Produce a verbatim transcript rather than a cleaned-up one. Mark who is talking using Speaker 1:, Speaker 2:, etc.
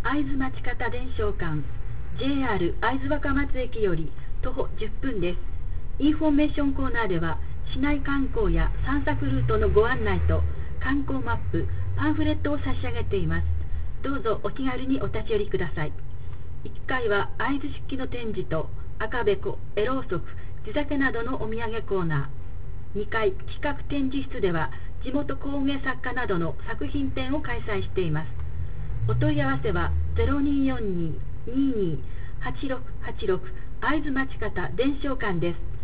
Speaker 1: 会津町方伝承館 ジェイアール 会津若松駅より徒歩じゅっぷんです。インフォメーションコーナーでは市内観光や散策ルートのご案内と観光マップ、パンフレットを差し上げています。どうぞお気軽にお立ち寄りください。いっかいは会津漆器の展示と赤べこ、エローソク、地酒などのお土産コーナー。にかい企画展示室では地元工芸作家などの作品展を開催しています。お問い合わせは ゼロにーよんにーにーにーはちろくはちろく 会津町方伝承館です。